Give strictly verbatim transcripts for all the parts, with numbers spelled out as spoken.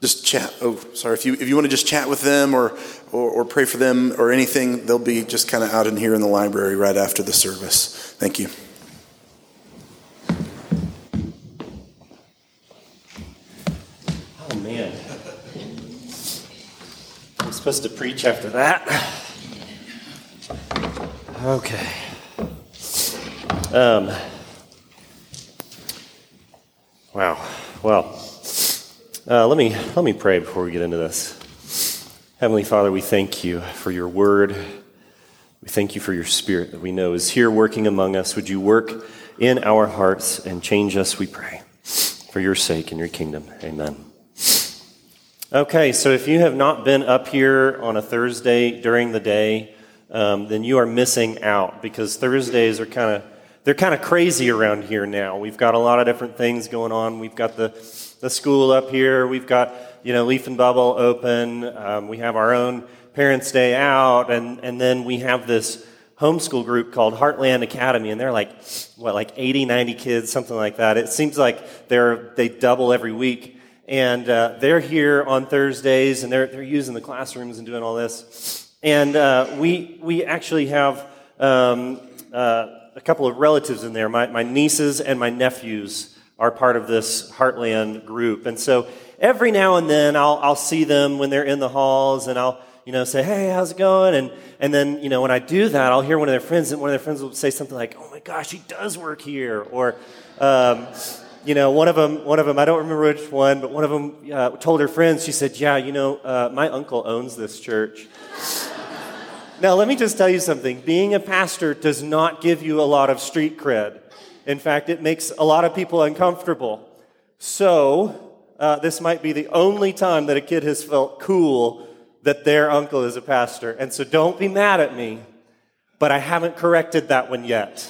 just chat. Oh, sorry. If you if you want to just chat with them or, or, or pray for them or anything, they'll be just kind of out in here in the library right after the service. Thank you. Oh, man. I'm supposed to preach after that. Okay. Um. Wow. Well, uh, let me let me pray before we get into this. Heavenly Father, we thank you for your word. We thank you for your Spirit that we know is here working among us. Would you work in our hearts and change us, we pray, for your sake and your kingdom. Amen. Okay, so if you have not been up here on a Thursday during the day, um, then you are missing out, because Thursdays are kind of they're kind of crazy around here now. We've got a lot of different things going on. We've got the the school up here. We've got, you know, Leaf and Bubble open. Um, we have our own Parents' Day out, and and then we have this homeschool group called Heartland Academy, and they're like, what, like eighty, ninety kids, something like that. It seems like they're they double every week, and uh, they're here on Thursdays, and they're they're using the classrooms and doing all this. And uh, we we actually have um, uh, a couple of relatives in there. My my nieces and my nephews are part of this Heartland group, and so every now and then I'll I'll see them when they're in the halls, and I'll you know say, hey, how's it going? And and then you know when I do that, I'll hear one of their friends, and one of their friends will say something like, oh my gosh, he does work here, or um, you know one of them one of them I don't remember which one, but one of them uh, told her friends. She said, yeah, you know uh, my uncle owns this church. Now, let me just tell you something. Being a pastor does not give you a lot of street cred. In fact, it makes a lot of people uncomfortable. So, uh, this might be the only time that a kid has felt cool that their uncle is a pastor. And so don't be mad at me, but I haven't corrected that one yet.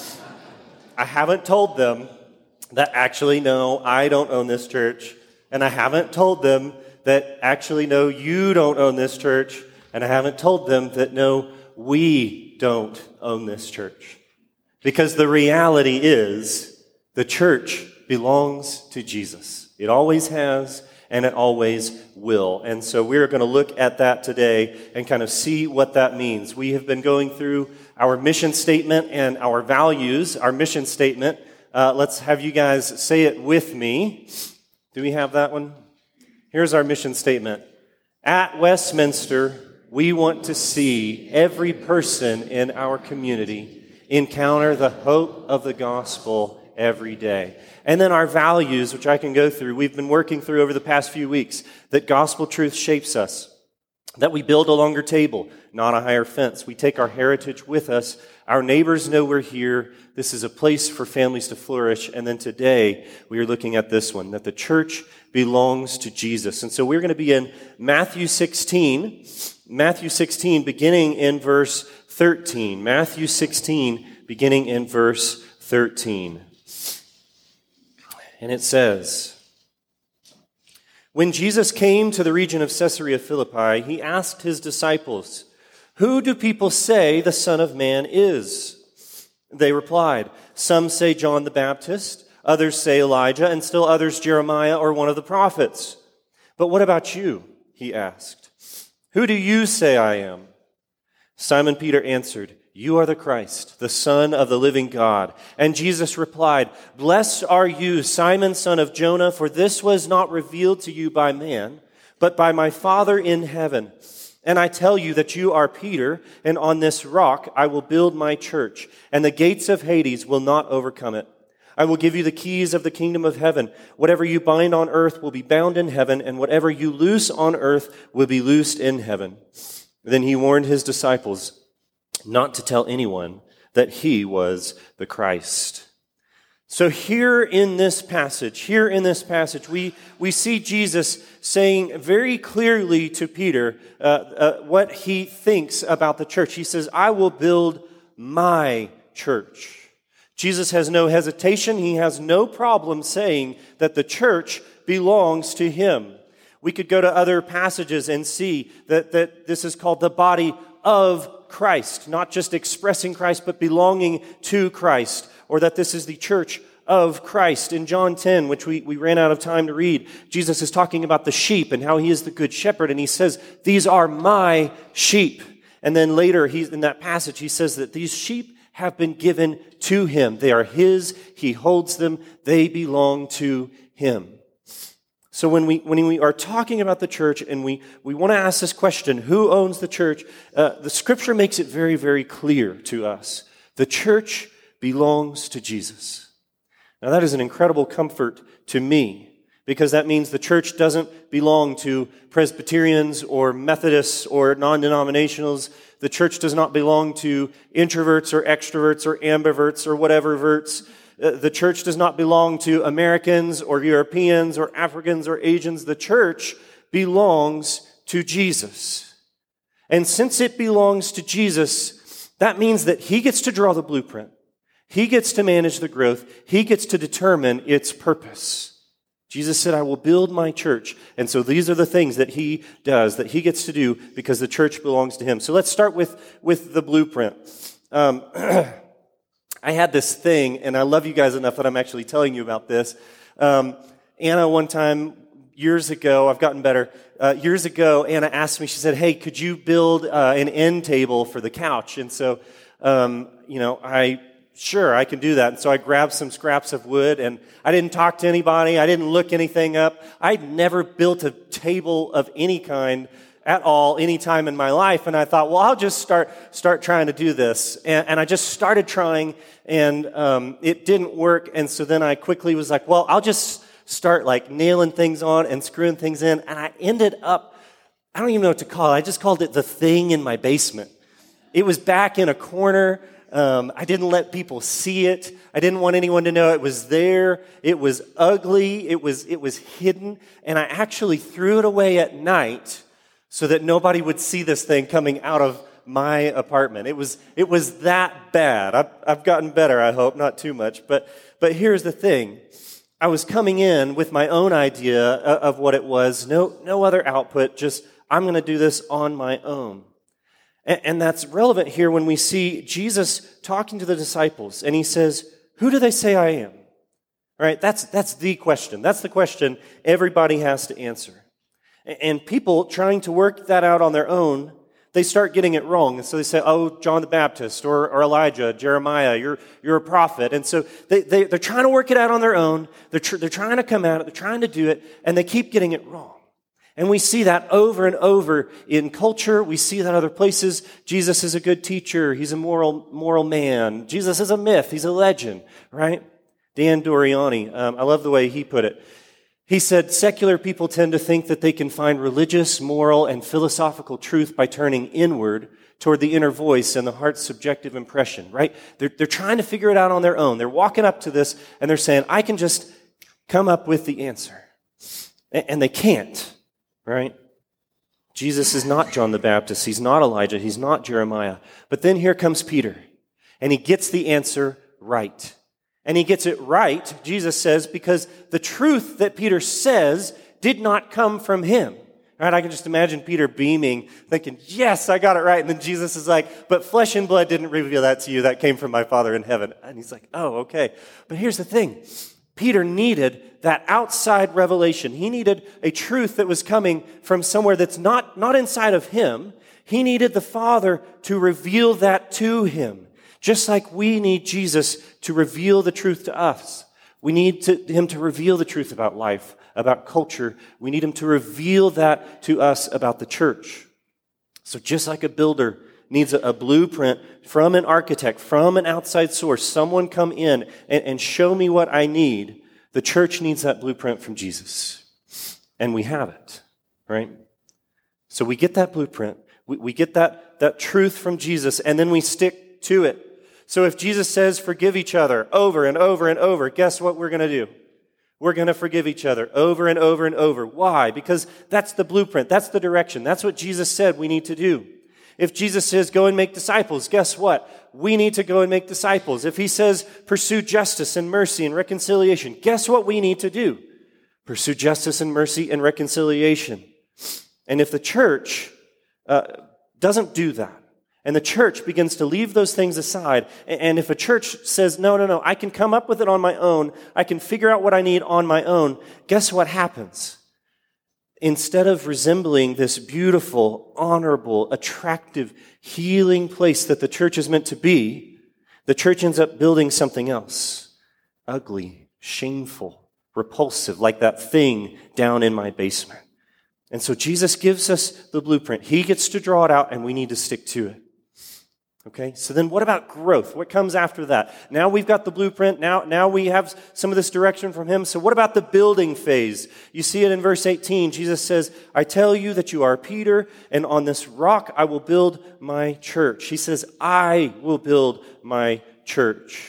I haven't told them that actually, no, I don't own this church. And I haven't told them that actually, no, you don't own this church. And I haven't told them that, no, we don't own this church. Because the reality is, the church belongs to Jesus. It always has, and it always will. And so we're going to look at that today and kind of see what that means. We have been going through our mission statement and our values. Our mission statement, uh, let's have you guys say it with me. Do we have that one? Here's our mission statement. At Westminster, we want to see every person in our community encounter the hope of the gospel every day. And then our values, which I can go through, we've been working through over the past few weeks, that gospel truth shapes us, that we build a longer table, not a higher fence. We take our heritage with us. Our neighbors know we're here. This is a place for families to flourish. And then today, we are looking at this one, that the church belongs to Jesus. And so we're going to be in Matthew sixteen, Matthew sixteen, beginning in verse thirteen. Matthew sixteen, beginning in verse thirteen. And it says, when Jesus came to the region of Caesarea Philippi, he asked his disciples, who do people say the Son of Man is? They replied, some say John the Baptist, others say Elijah, and still others Jeremiah or one of the prophets. But what about you? He asked. Who do you say I am? Simon Peter answered, you are the Christ, the Son of the living God. And Jesus replied, blessed are you, Simon, son of Jonah, for this was not revealed to you by man, but by my Father in heaven. And I tell you that you are Peter, and on this rock I will build my church, and the gates of Hades will not overcome it. I will give you the keys of the kingdom of heaven. Whatever you bind on earth will be bound in heaven, and whatever you loose on earth will be loosed in heaven. Then he warned his disciples not to tell anyone that he was the Christ. So here in this passage, here in this passage, we, we see Jesus saying very clearly to Peter uh, uh, what he thinks about the church. He says, I will build my church. Jesus has no hesitation. He has no problem saying that the church belongs to him. We could go to other passages and see that, that this is called the body of Christ, not just expressing Christ, but belonging to Christ, or that this is the church of Christ. In John ten, which we, we ran out of time to read, Jesus is talking about the sheep and how he is the good shepherd. And he says, these are my sheep. And then later, he's, in that passage, he says that these sheep have been given to him. They are his. He holds them. They belong to him. So when we when we are talking about the church and we, we want to ask this question, who owns the church? Uh, the scripture makes it very, very clear to us. The church belongs to Jesus. Now that is an incredible comfort to me, because that means the church doesn't belong to Presbyterians or Methodists or non-denominationals. The church does not belong to introverts or extroverts or ambiverts or whatever verts. The church does not belong to Americans or Europeans or Africans or Asians. The church belongs to Jesus. And since it belongs to Jesus, that means that he gets to draw the blueprint. He gets to manage the growth. He gets to determine its purpose. Jesus said, I will build my church. And so these are the things that he does, that he gets to do because the church belongs to him. So let's start with, with the blueprint. Um, I had this thing, and I love you guys enough that I'm actually telling you about this. Um, Anna, one time, years ago, I've gotten better, uh, years ago, Anna asked me, she said, hey, could you build uh, an end table for the couch? And so, um, you know, I, sure, I can do that. And so I grabbed some scraps of wood, and I didn't talk to anybody. I didn't look anything up. I'd never built a table of any kind at all, any time in my life. And I thought, well, I'll just start start trying to do this. And, and I just started trying, and um, it didn't work. And so then I quickly was like, well, I'll just start like nailing things on and screwing things in. And I ended up, I don't even know what to call it. I just called it the thing in my basement. It was back in a corner. Um, I didn't let people see it. I didn't want anyone to know it was there. It was ugly. It was it was hidden. And I actually threw it away at night so that nobody would see this thing coming out of my apartment. It was it was that bad. I've, I've gotten better, I hope, not too much. But but here's the thing. I was coming in with my own idea of what it was. No, no other output, just I'm going to do this on my own. And, and that's relevant here when we see Jesus talking to the disciples, and he says, who do they say I am? All right, that's, that's the question. That's the question everybody has to answer. And people trying to work that out on their own, they start getting it wrong. And so they say, oh, John the Baptist or, or Elijah, Jeremiah, you're, you're a prophet. And so they, they, they're trying to work it out on their own. They're, tr- they're trying to come at it. They're trying to do it. And they keep getting it wrong. And we see that over and over in culture. We see that other places. Jesus is a good teacher. He's a moral, moral man. Jesus is a myth. He's a legend, right? Dan Doriani, um, I love the way he put it. He said, secular people tend to think that they can find religious, moral, and philosophical truth by turning inward toward the inner voice and the heart's subjective impression, right? They're, they're trying to figure it out on their own. They're walking up to this, and they're saying, I can just come up with the answer. And, and they can't, right? Jesus is not John the Baptist. He's not Elijah. He's not Jeremiah. But then here comes Peter, and he gets the answer right. And he gets it right, Jesus says, because the truth that Peter says did not come from him. Right? I can just imagine Peter beaming, thinking, yes, I got it right. And then Jesus is like, but flesh and blood didn't reveal that to you. That came from my Father in heaven. And he's like, oh, okay. But here's the thing. Peter needed that outside revelation. He needed a truth that was coming from somewhere that's not, not inside of him. He needed the Father to reveal that to him. Just like we need Jesus to reveal the truth to us. We need to, him to reveal the truth about life, about culture. We need him to reveal that to us about the church. So just like a builder needs a, a blueprint from an architect, from an outside source, someone come in and, and show me what I need, the church needs that blueprint from Jesus. And we have it, right? So we get that blueprint. We, we get that, that truth from Jesus, and then we stick to it. So if Jesus says forgive each other over and over and over, guess what we're going to do? We're going to forgive each other over and over and over. Why? Because that's the blueprint. That's the direction. That's what Jesus said we need to do. If Jesus says go and make disciples, guess what? We need to go and make disciples. If he says pursue justice and mercy and reconciliation, guess what we need to do? Pursue justice and mercy and reconciliation. And if the church uh, doesn't do that, And the church begins to leave those things aside. And if a church says, no, no, no, I can come up with it on my own, I can figure out what I need on my own, guess what happens? Instead of resembling this beautiful, honorable, attractive, healing place that the church is meant to be, the church ends up building something else. Ugly, shameful, repulsive, like that thing down in my basement. And so Jesus gives us the blueprint. He gets to draw it out, and we need to stick to it. Okay, so then what about growth? What comes after that? Now we've got the blueprint. Now, now we have some of this direction from him. So what about the building phase? You see it in verse eighteen. Jesus says, I tell you that you are Peter, and on this rock I will build my church. He says, I will build my church.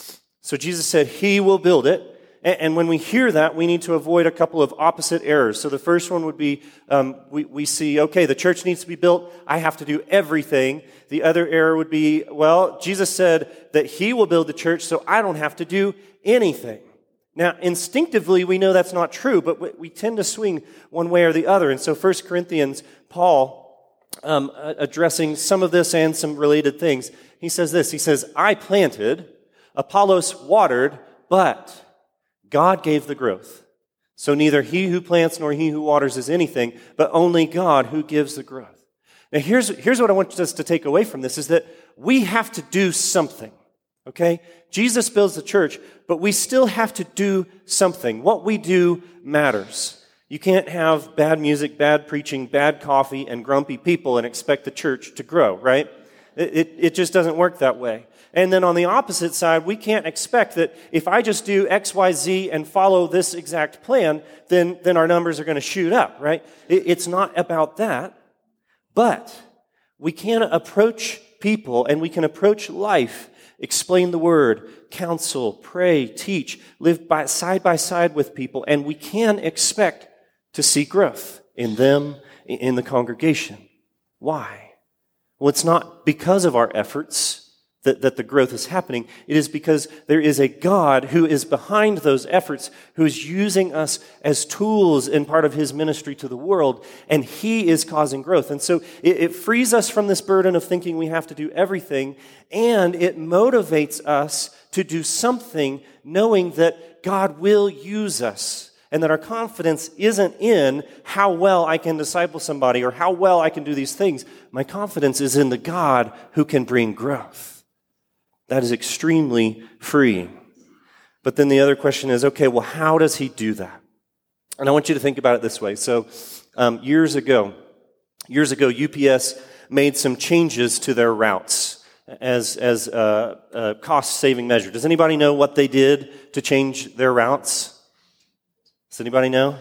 So Jesus said he will build it. And when we hear that, we need to avoid a couple of opposite errors. So the first one would be, um, we, we see, okay, the church needs to be built. I have to do everything. The other error would be, well, Jesus said that he will build the church, so I don't have to do anything. Now, instinctively, we know that's not true, but we, we tend to swing one way or the other. And so First Corinthians, Paul, um, addressing some of this and some related things, he says this, he says, I planted, Apollos watered, but God gave the growth. So neither he who plants nor he who waters is anything, but only God who gives the growth. Now here's, here's what I want us to take away from this, is that we have to do something, okay? Jesus builds the church, but we still have to do something. What we do matters. You can't have bad music, bad preaching, bad coffee, and grumpy people and expect the church to grow, right? It, it, it just doesn't work that way. And then on the opposite side, we can't expect that if I just do X, Y, Z and follow this exact plan, then, then our numbers are going to shoot up, right? It, it's not about that. But we can approach people and we can approach life, explain the word, counsel, pray, teach, live by, side by side with people, and we can expect to see growth in them, in the congregation. Why? Well, it's not because of our efforts That, that the growth is happening. It is because there is a God who is behind those efforts, who is using us as tools in part of his ministry to the world, and he is causing growth. And so it, it frees us from this burden of thinking we have to do everything, and it motivates us to do something knowing that God will use us, and that our confidence isn't in how well I can disciple somebody or how well I can do these things. My confidence is in the God who can bring growth. That is extremely freeing. But then the other question is, okay, well, how does he do that? And I want you to think about it this way. So um, years ago, years ago, U P S made some changes to their routes as, as a, a cost-saving measure. Does anybody know what they did to change their routes? Does anybody know?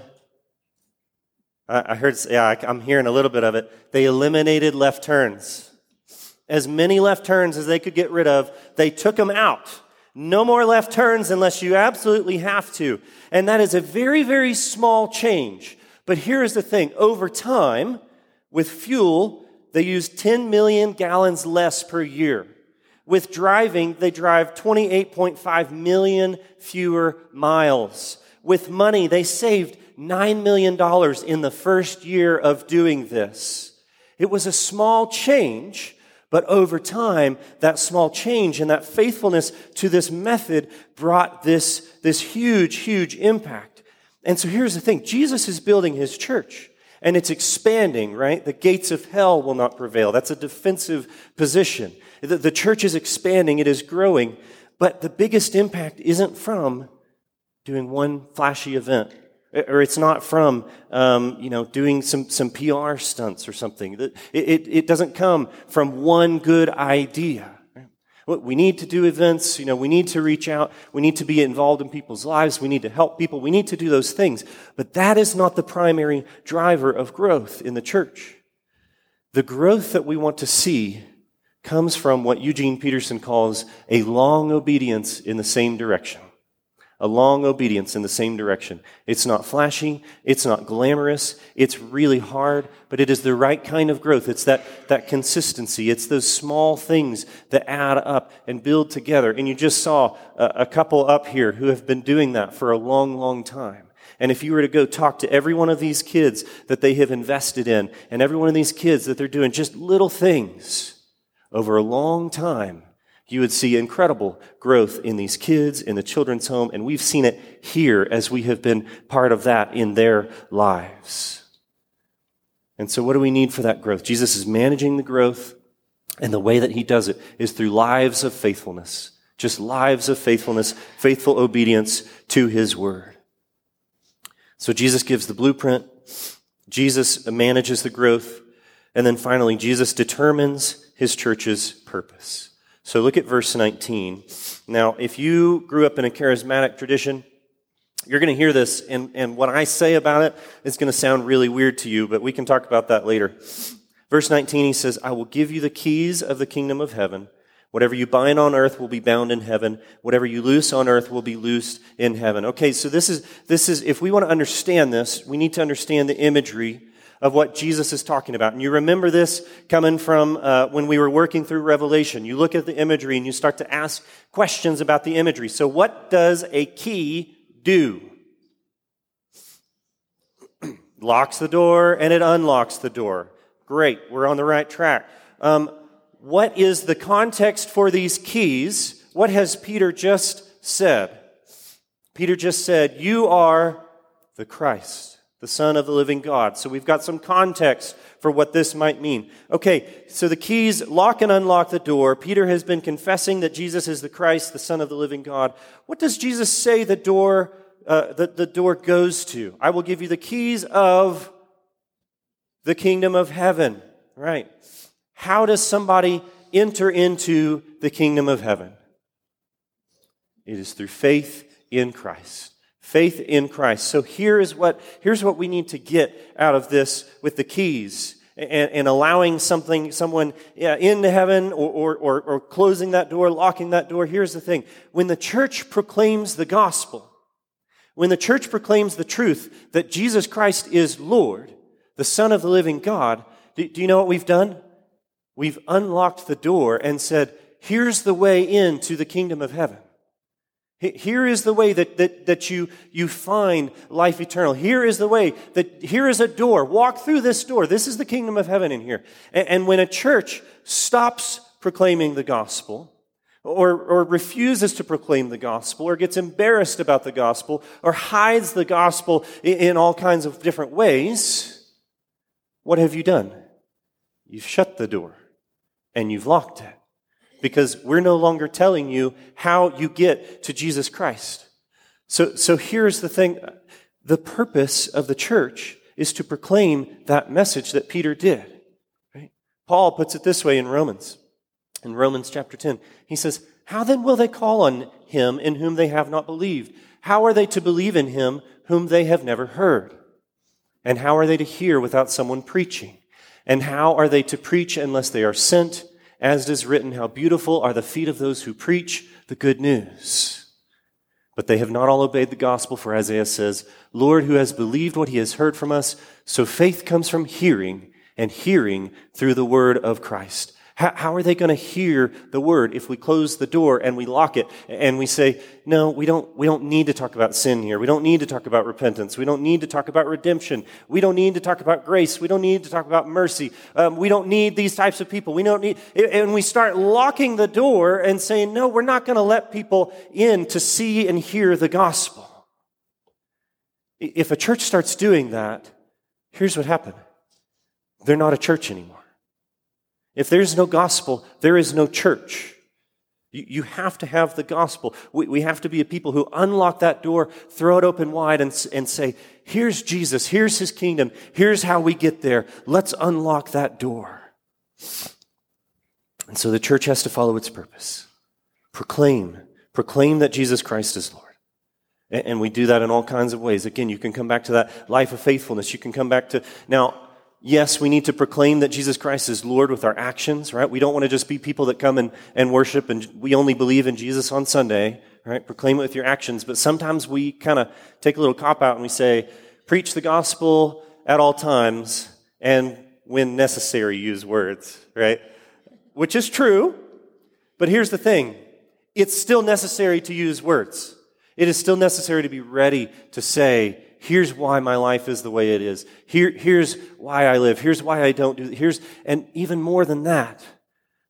I, I heard, yeah, I, I'm hearing a little bit of it. They eliminated left turns. As many left turns as they could get rid of, they took them out. No more left turns unless you absolutely have to. And that is a very, very small change. But here's the thing. Over time, with fuel, they use ten million gallons less per year. With driving, they drive twenty-eight point five million fewer miles. With money, they saved nine million dollars in the first year of doing this. It was a small change, but over time, that small change and that faithfulness to this method brought this, this huge, huge impact. And so here's the thing. Jesus is building his church, and it's expanding, right? The gates of hell will not prevail. That's a defensive position. The, the church is expanding. It is growing. But the biggest impact isn't from doing one flashy event. Or it's not from, um, you know, doing some, some P R stunts or something. It, it, it doesn't come from one good idea. We need to do events. You know, we need to reach out. We need to be involved in people's lives. We need to help people. We need to do those things. But that is not the primary driver of growth in the church. The growth that we want to see comes from what Eugene Peterson calls a long obedience in the same direction. A long obedience in the same direction. It's not flashy. It's not glamorous. It's really hard, but it is the right kind of growth. It's that, that consistency. It's those small things that add up and build together. And you just saw a, a couple up here who have been doing that for a long, long time. And if you were to go talk to every one of these kids that they have invested in, and every one of these kids that they're doing just little things, over a long time, you would see incredible growth in these kids, in the children's home, and we've seen it here as we have been part of that in their lives. And so what do we need for that growth? Jesus is managing the growth, and the way that he does it is through lives of faithfulness. Just lives of faithfulness, faithful obedience to his word. So Jesus gives the blueprint, Jesus manages the growth, and then finally, Jesus determines his church's purpose. So look at verse nineteen. Now, if you grew up in a charismatic tradition, you're going to hear this, and, and what I say about it is going to sound really weird to you, but we can talk about that later. Verse nineteen, he says, I will give you the keys of the kingdom of heaven. Whatever you bind on earth will be bound in heaven. Whatever you loose on earth will be loosed in heaven. Okay, so this is, this is, if we want to understand this, we need to understand the imagery of what Jesus is talking about. And you remember this coming from uh, when we were working through Revelation. You look at the imagery and you start to ask questions about the imagery. So what does a key do? Locks the door and it unlocks the door. Great, we're on the right track. Um, what is the context for these keys? What has Peter just said? Peter just said, you are the Christ, the Son of the living God. So we've got some context for what this might mean. Okay, so the keys lock and unlock the door. Peter has been confessing that Jesus is the Christ, the Son of the living God. What does Jesus say the door, uh, the, the door goes to? I will give you the keys of the kingdom of heaven. Right. How does somebody enter into the kingdom of heaven? It is through faith in Christ. Faith in Christ. So here is what, here's what we need to get out of this with the keys and, and allowing something, someone yeah, into heaven or, or, or, or closing that door, locking that door. Here's the thing. When the church proclaims the gospel, when the church proclaims the truth that Jesus Christ is Lord, the Son of the living God, do, do you know what we've done? We've unlocked the door and said, here's the way into the kingdom of heaven. Here is the way that, that, that you, you find life eternal. Here is the way that, here is a door. Walk through this door. This is the kingdom of heaven in here. And, and when a church stops proclaiming the gospel, or, or refuses to proclaim the gospel, or gets embarrassed about the gospel, or hides the gospel in, in all kinds of different ways, what have you done? You've shut the door, and you've locked it. Because we're no longer telling you how you get to Jesus Christ. So, so here's the thing. The purpose of the church is to proclaim that message that Peter did. Right? Paul puts it this way in Romans. In Romans chapter ten, he says, how then will they call on him in whom they have not believed? How are they to believe in him whom they have never heard? And how are they to hear without someone preaching? And how are they to preach unless they are sent? As it is written, how beautiful are the feet of those who preach the good news. But they have not all obeyed the gospel, for Isaiah says, Lord, who has believed what he has heard from us? So faith comes from hearing, and hearing through the word of Christ. How, how are they going to hear the word if we close the door and we lock it and we say, no, we don't, we don't need to talk about sin here. We don't need to talk about repentance. We don't need to talk about redemption. We don't need to talk about grace. We don't need to talk about mercy. Um, we don't need these types of people. We don't need, and we start locking the door and saying, no, we're not going to let people in to see and hear the gospel. If a church starts doing that, here's what happened. They're not a church anymore. If there's no gospel, there is no church. You, you have to have the gospel. We, we have to be a people who unlock that door, throw it open wide, and, and say, here's Jesus, here's his kingdom, here's how we get there. Let's unlock that door. And so the church has to follow its purpose. Proclaim. Proclaim that Jesus Christ is Lord. And, and we do that in all kinds of ways. Again, you can come back to that life of faithfulness. You can come back to, now, yes, we need to proclaim that Jesus Christ is Lord with our actions, right? We don't want to just be people that come and, and worship and we only believe in Jesus on Sunday, right? Proclaim it with your actions. But sometimes we kind of take a little cop-out and we say, preach the gospel at all times and when necessary, use words, right? Which is true, but here's the thing. It's still necessary to use words. It is still necessary to be ready to say, here's why my life is the way it is. Here, here's why I live. Here's why I don't do. Here's, and even more than that,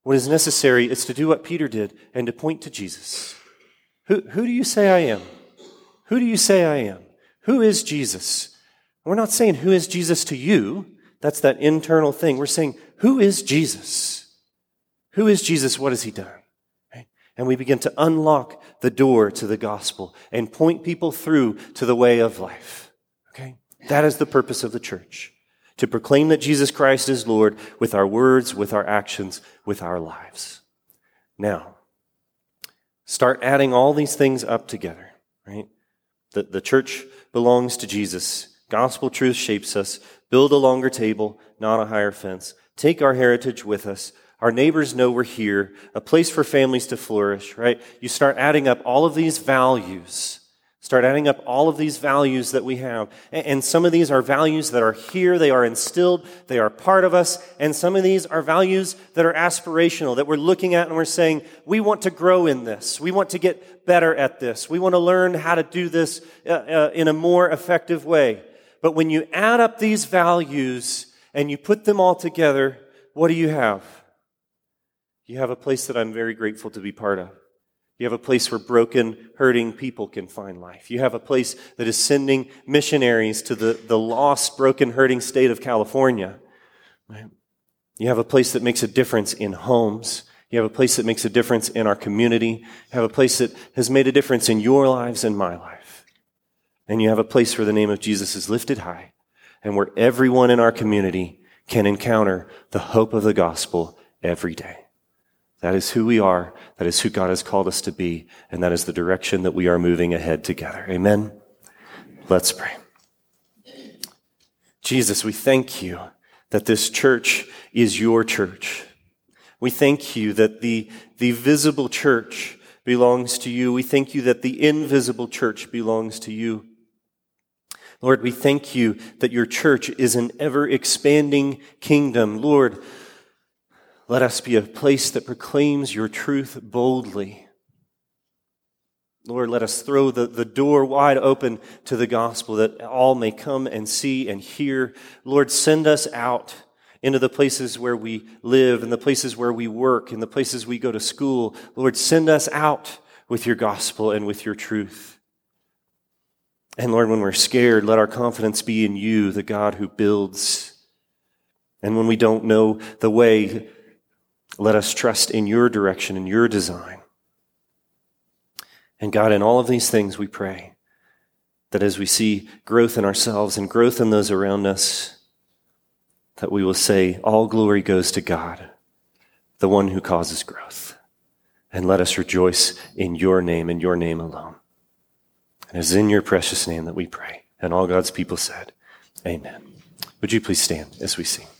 What is necessary is to do what Peter did and to point to Jesus. Who, who do you say I am? Who do you say I am? Who is Jesus? We're not saying who is Jesus to you. That's that internal thing. We're saying, who is Jesus? Who is Jesus? What has he done? Right? And we begin to unlock the door to the gospel and point people through to the way of life. Okay? That is the purpose of the church. To proclaim that Jesus Christ is Lord with our words, with our actions, with our lives. Now, start adding all these things up together, right? The, the church belongs to Jesus. Gospel truth shapes us. Build a longer table, not a higher fence. Take our heritage with us. Our neighbors know we're here. A place for families to flourish, right? You start adding up all of these values. Start adding up all of these values that we have. And some of these are values that are here. They are instilled. They are part of us. And some of these are values that are aspirational, that we're looking at and we're saying, we want to grow in this. We want to get better at this. We want to learn how to do this uh, uh, in a more effective way. But when you add up these values and you put them all together, what do you have? You have a place that I'm very grateful to be part of. You have a place where broken, hurting people can find life. You have a place that is sending missionaries to the, the lost, broken, hurting state of California. Right? You have a place that makes a difference in homes. You have a place that makes a difference in our community. You have a place that has made a difference in your lives and my life. And you have a place where the name of Jesus is lifted high and where everyone in our community can encounter the hope of the gospel every day. That is who we are. That is who God has called us to be. And that is the direction that we are moving ahead together. Amen? Let's pray. Jesus, we thank you that this church is your church. We thank you that the, the visible church belongs to you. We thank you that the invisible church belongs to you. Lord, we thank you that your church is an ever-expanding kingdom. Lord, let us be a place that proclaims your truth boldly. Lord, let us throw the, the door wide open to the gospel that all may come and see and hear. Lord, send us out into the places where we live and the places where we work and the places we go to school. Lord, send us out with your gospel and with your truth. And Lord, when we're scared, let our confidence be in you, the God who builds. And when we don't know the way, let us trust in your direction and your design. And God, in all of these things, we pray that as we see growth in ourselves and growth in those around us, that we will say, all glory goes to God, the one who causes growth. And let us rejoice in your name and your name alone. And it is in your precious name that we pray. And all God's people said, amen. Would you please stand as we sing?